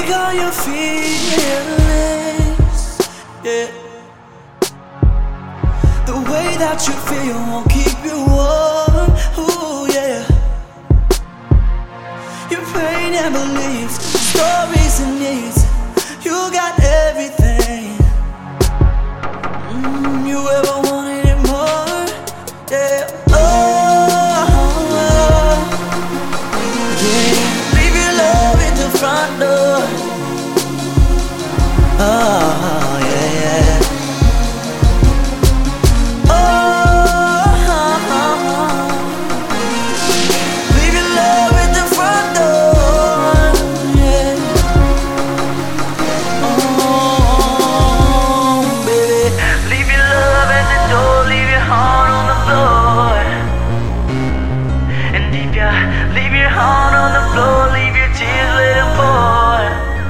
take all your feelings, yeah. The way that you feel won't keep you warm, ooh yeah. Your pain and beliefs, stories and needs, you got everything. You ever wanted it more, yeah. Oh, yeah. Leave your love at the front door. Oh, yeah, yeah. Oh, leave your love at the front door, yeah. Oh, baby, leave your love at the door, leave your heart on the floor. And if you leave your heart on the floor, leave your tears, let them pour.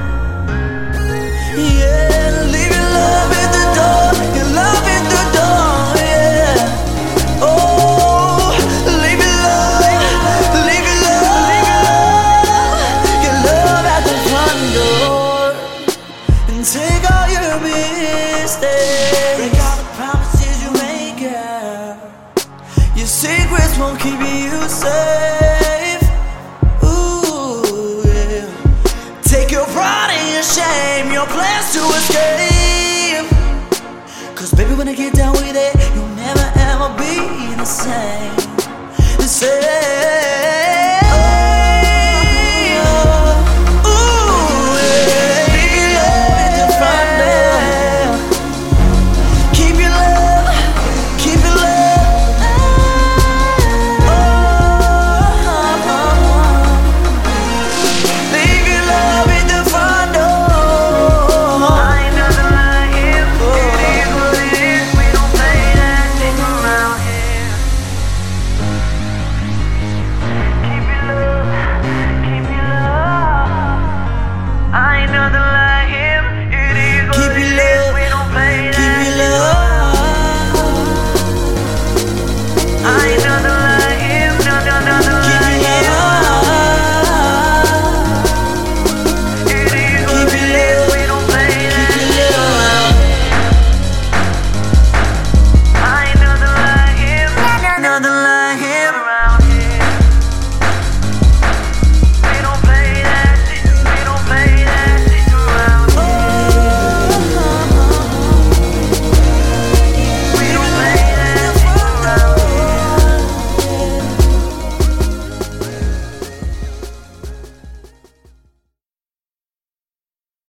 Yeah, leave your love at the door, your love at the door, yeah. Oh, leave your love, leave your love, your love at the front door. And take all your mistakes, break all the promises you make, yeah. Your secrets won't keep you safe, ooh, yeah. Take your pride and your shame, your plans to escape. Cause baby, when I get down with it,